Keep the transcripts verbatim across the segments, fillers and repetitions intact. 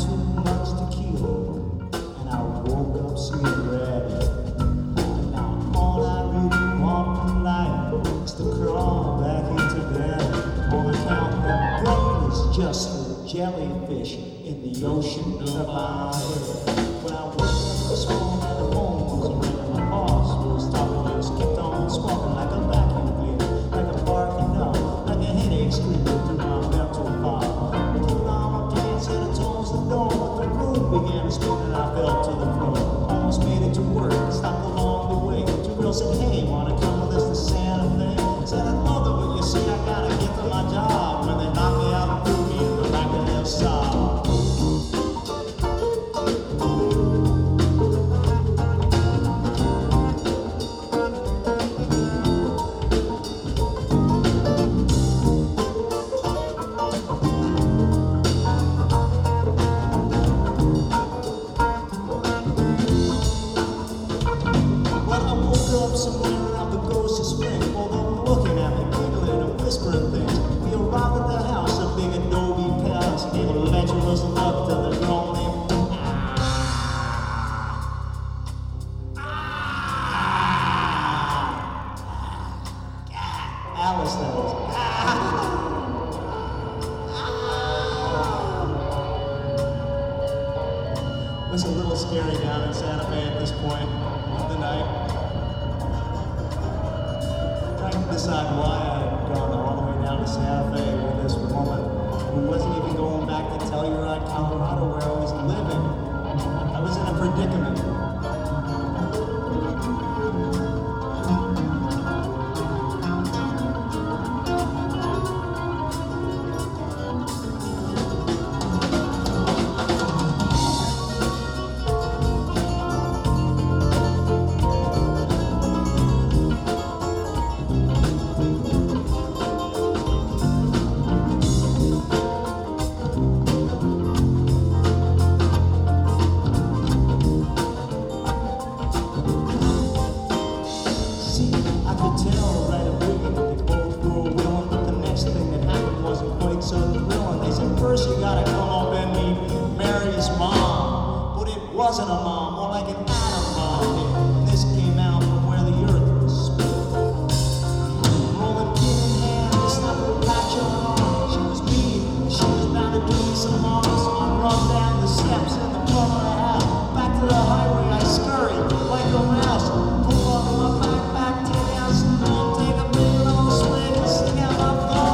too much tequila, and I woke up seeing red. Now all I really want from life is to crawl back into bed on account that brain is just a jellyfish in the ocean of my head. When I woke up this morning, the phone was ringing. My boss was talking, just kept on smoking like a vacuum cleaner, like a barking dog, like a headache screaming through my mental fog. Put on my pants and I closed the door, but the room began to spin and I fell to the floor. Almost made it to work, stopped along the way. Two girls said, "Hey, wanna come with us to Santa Fe?" I said, "I'd love it, but you see, I gotta get to my job." When they knocked me out and threw me in the back of their saw. Alice, that is. It was a little scary down in Santa Fe at this point of the night. Trying to decide why I had gone all the way down to Santa Fe with this woman who wasn't even going back to Telluride, Colorado, where I was living. I was in a predicament. First you gotta come up and meet Mary's mom, but it wasn't a mom, more like an atom bomb. And this came out from where the earth was split. Rolling pin in hand, snap a patch on her arm. She was mean, she was bound to do me some harm. So I run down the steps in the plum of the house. Back to the highway I scurried like a mouse. Pull off my backpack, take out some more, take a big long swing and stick out my thumb.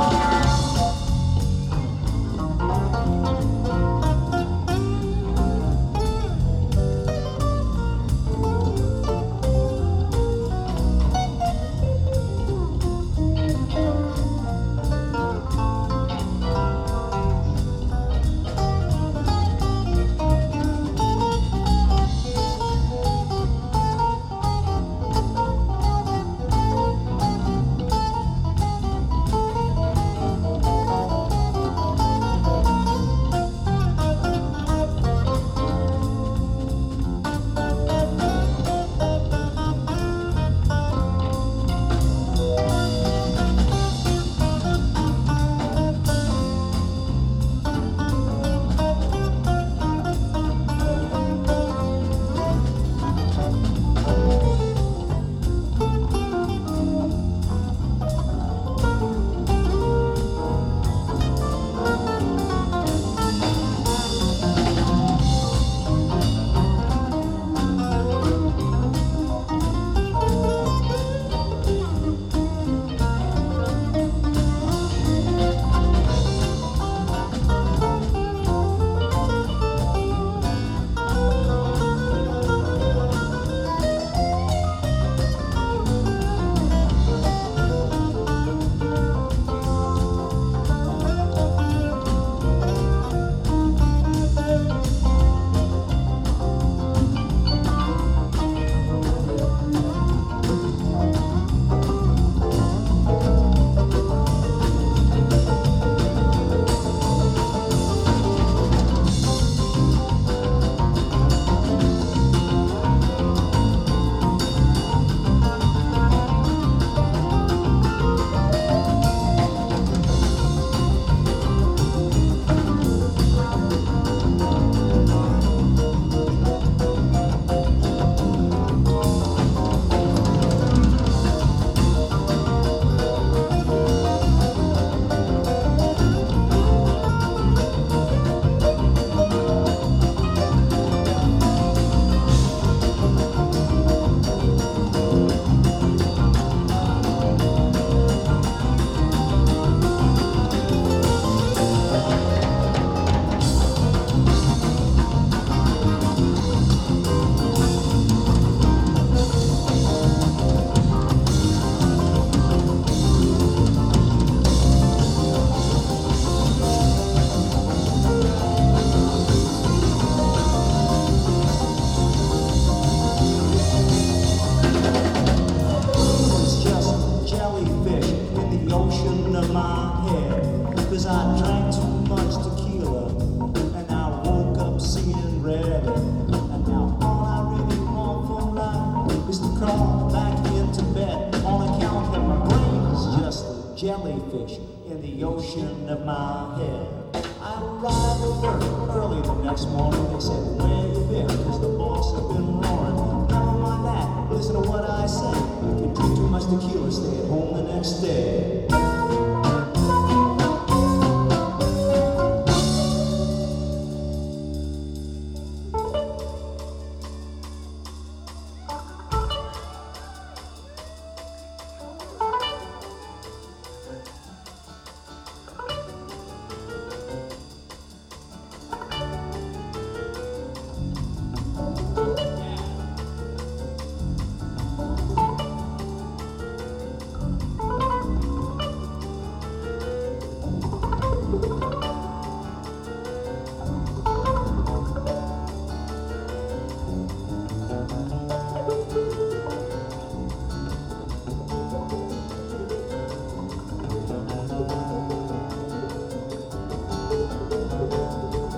the ocean of my head. I arrived at work early the next morning. They said, where you been? Cause the boys have been roaring. Never mind that, listen to what I say. You can drink too much tequila, stay at home the next day.